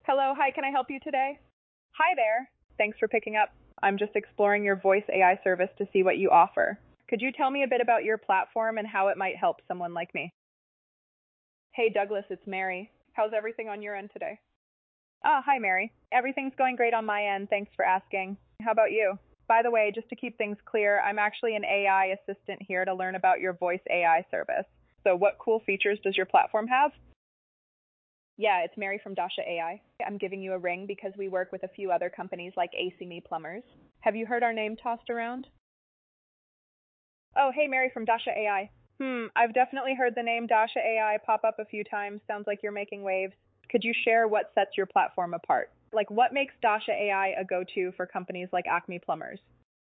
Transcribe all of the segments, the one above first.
Hello, hi, can I help you today? Hi there. Thanks for picking up. I'm just exploring your voice AI service to see what you offer. Could you tell me a bit about your platform and how it might help someone like me? Hey, Douglas, it's Mary. How's everything on your end today? Ah, hi, Mary. Everything's going great on my end. Thanks for asking. How about you? By the way, just to keep things clear, I'm actually an AI assistant here to learn about your voice AI service. So, what cool features does your platform have? Yeah, it's Mary from Dasha AI. I'm giving you a ring because we work with a few other companies like ACME Plumbers. Have you heard our name tossed around? Oh, hey, Mary from Dasha AI. I've definitely heard the name Dasha AI pop up a few times. Sounds like you're making waves. Could you share what sets your platform apart? Like, what makes Dasha AI a go-to for companies like Acme Plumbers?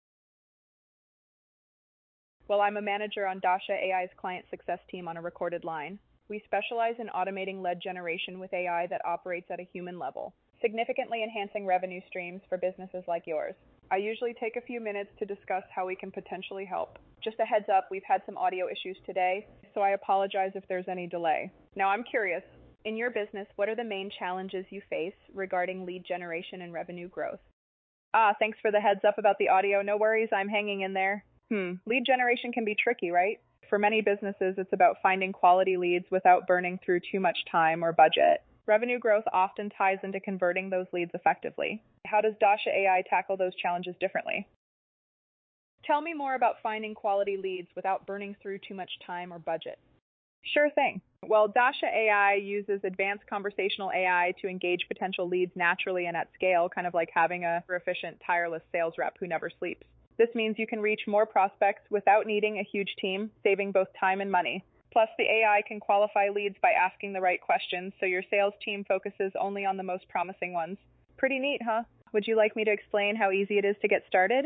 Well, I'm a manager on Dasha AI's client success team on a recorded line. We specialize in automating lead generation with AI that operates at a human level, significantly enhancing revenue streams for businesses like yours. I usually take a few minutes to discuss how we can potentially help. Just a heads up, we've had some audio issues today, so I apologize if there's any delay. Now, I'm curious, in your business, what are the main challenges you face regarding lead generation and revenue growth? Ah, thanks for the heads up about the audio. No worries, I'm hanging in there. Lead generation can be tricky, right? For many businesses, it's about finding quality leads without burning through too much time or budget. Revenue growth often ties into converting those leads effectively. How does Dasha AI tackle those challenges differently? Tell me more about finding quality leads without burning through too much time or budget. Sure thing. Well, Dasha AI uses advanced conversational AI to engage potential leads naturally and at scale, kind of like having a efficient, tireless sales rep who never sleeps. This means you can reach more prospects without needing a huge team, saving both time and money. Plus, the AI can qualify leads by asking the right questions, so your sales team focuses only on the most promising ones. Pretty neat, huh? Would you like me to explain how easy it is to get started?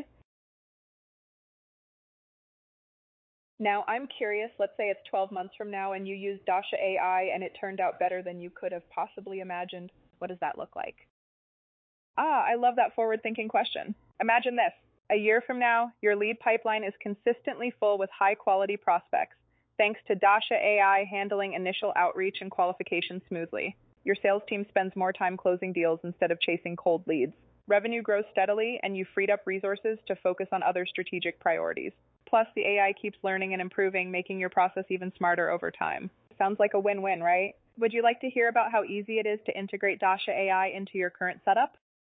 Now, I'm curious, let's say it's 12 months from now and you use Dasha AI and it turned out better than you could have possibly imagined. What does that look like? Ah, I love that forward-thinking question. Imagine this. A year from now, your lead pipeline is consistently full with high-quality prospects, thanks to Dasha AI handling initial outreach and qualification smoothly. Your sales team spends more time closing deals instead of chasing cold leads. Revenue grows steadily, and you freed up resources to focus on other strategic priorities. Plus, the AI keeps learning and improving, making your process even smarter over time. Sounds like a win-win, right? Would you like to hear about how easy it is to integrate Dasha AI into your current setup?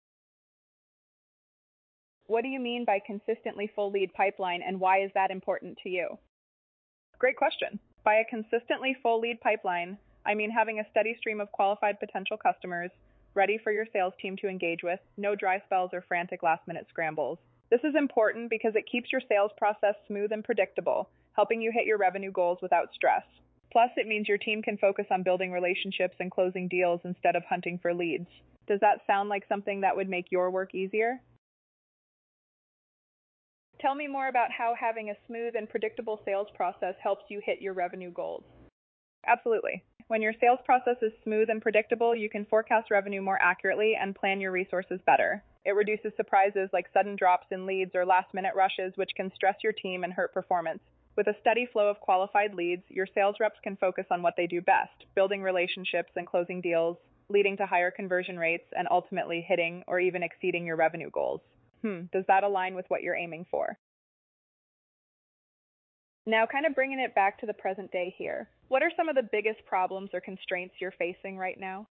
What do you mean by consistently full lead pipeline, and why is that important to you? Great question. By a consistently full lead pipeline, I mean having a steady stream of qualified potential customers ready for your sales team to engage with, no dry spells or frantic last-minute scrambles. This is important because it keeps your sales process smooth and predictable, helping you hit your revenue goals without stress. Plus, it means your team can focus on building relationships and closing deals instead of hunting for leads. Does that sound like something that would make your work easier? Tell me more about how having a smooth and predictable sales process helps you hit your revenue goals. Absolutely. When your sales process is smooth and predictable, you can forecast revenue more accurately and plan your resources better. It reduces surprises like sudden drops in leads or last-minute rushes, which can stress your team and hurt performance. With a steady flow of qualified leads, your sales reps can focus on what they do best, building relationships and closing deals, leading to higher conversion rates and ultimately hitting or even exceeding your revenue goals. Does that align with what you're aiming for? Now, kind of bringing it back to the present day here, what are some of the biggest problems or constraints you're facing right now?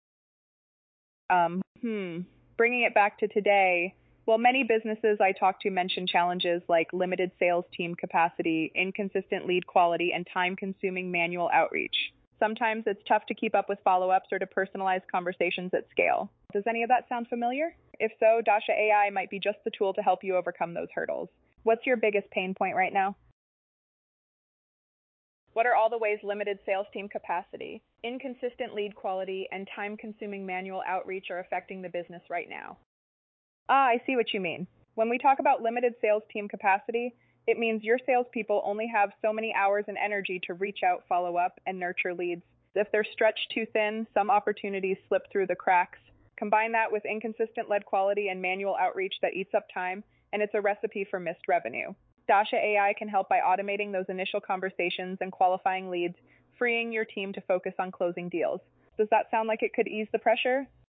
Bringing it back to today, well, many businesses I talk to mention challenges like limited sales team capacity, inconsistent lead quality, and time-consuming manual outreach. Sometimes it's tough to keep up with follow-ups or to personalize conversations at scale. Does any of that sound familiar? If so, Dasha AI might be just the tool to help you overcome those hurdles. What's your biggest pain point right now? What are all the ways limited sales team capacity, inconsistent lead quality, and time-consuming manual outreach are affecting the business right now? Ah, I see what you mean. When we talk about limited sales team capacity, it means your salespeople only have so many hours and energy to reach out, follow up, and nurture leads. If they're stretched too thin, some opportunities slip through the cracks. Combine that with inconsistent lead quality and manual outreach that eats up time, and it's a recipe for missed revenue. Dasha AI can help by automating those initial conversations and qualifying leads, freeing your team to focus on closing deals. Does that sound like it could ease the pressure?